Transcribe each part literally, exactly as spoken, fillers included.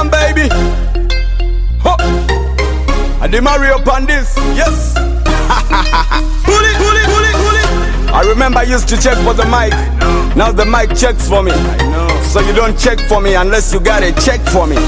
Babylon, baby. Ho. I did Mario upon this, yes. Pull it, pull it, pull it, pull it. I remember I used to check for the mic. Now the mic checks for me. So you don't check for me unless you got a check for me.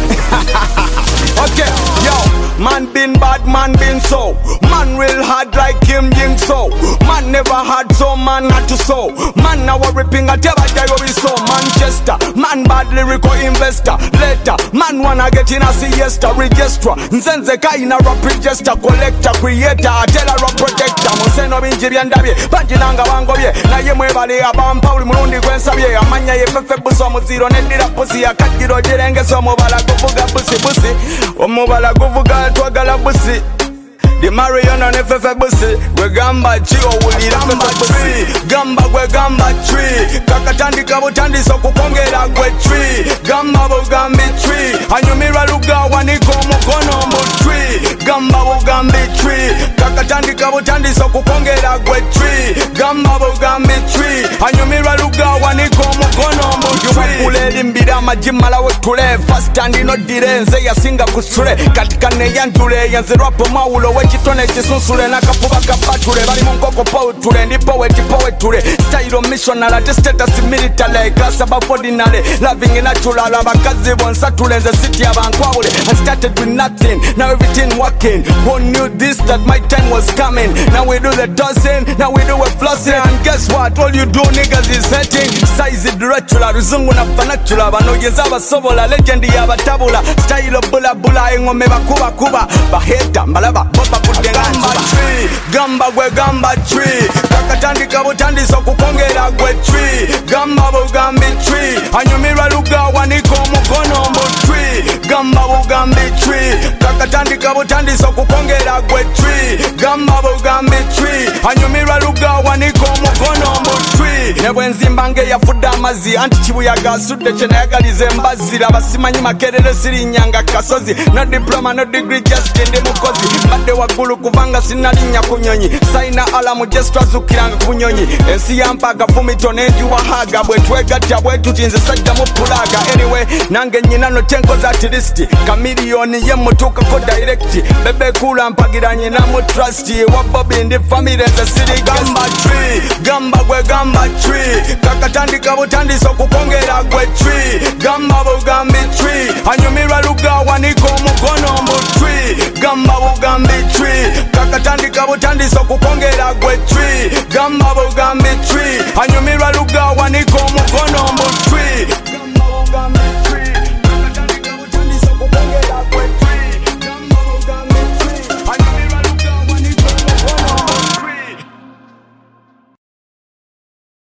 Okay, yo, man been bad, man been so. Man real hard like Kim Jing So. Man never had so, man had to so. Man now ripping a table, we so. Manchester, man bad lyrical investor. Later, man wanna get in a siesta. Register, nzenze kaina rap register. Collector, creator, atela rap protector. Museno binji byandabe, banjinanga bangobye. Na ye mwebale abampa uli murundi gwensabye. Amanya ye fefe buso muziro nedira pusi. Akajiro jirenge so mubala kufuga busi busi. Omubala kuvuga twagala busi. The Mariana nefefe busi. Gwe gamba chi owulira fefe busi. Gamba gwe gamba tree. Kakatandika butandisa okukongera gwe tree. Gamba bugambi tree. Anyumira lugawa niko mukono mu tree. Gamba bugambi tree. Kakatandika butandisa okukongera gwe tree. Gamba bugambi tree. Anyumira lugawa niko mukono mu tree. Yubakule limbira majimala wetule. Fast and inodire nze yasinga kusule. Katika neyandule yanze rapo maulo wechitone chisunsule. Nakapuba kapatule bali munkoko powtule. Ndi poeti poetule. Style missional ate status military. Class above ordinary. Loving in natural. Abakazi bonsatule nze city abankwawule. I started with nothing. Now everything working. Who knew this that my time was coming? Now we do the tossing. Now we do a flossing. And guess what? All you do niggas is hating. Size it retula. Ruzungu na fanatula. Banogeza basobola. Legend ya batabula. Style bula bula. Engome bakuba kuba. Baheta malaba. Boba kudengamba tree. Gamba gwe gamba tree. Kakatandika butandisa okukongera gwe tree. Gamba bugambi tree. Anyumira lugawa niko mukono mu tree. Gamba bugambi tree. Kakatandika butandisa okukongera gwe tree. Gamba bugambi tree. Anyumira lugawa niko mukono mu tree. Nebwenzimba nge yafudde amazi. Anti kibuyaga asudde kyenayagaliza embazira. Abasimanyi makerere sirinyanga kasozi. No diploma no degree just ndi mukozi. Mbadde waggulu kubanga sinalinnya ku nyonyi. Sayina alamu just twazukiranga ku nyonyi. Ensi yampaga fumito n'enjuwa haga. Bwe twegatta bwe tutinze sajja mu pulaga. Anyway nange nnyina no tenkoza atilisti. Kamiliyoni ye mutuukako direct. Bebe kula mpagira nyina mu trust. Wa Bobby ndi family nze siri gamba tree. Gamba gwe gamba tree. Kakatandika butandisa okukongera gwe tree. Gamba bugambi tree. Anyumira lugawa niko mukono mu tree. Gamba bugambi tree. Kakatandika butandisa okukongera gwe tree. Gamba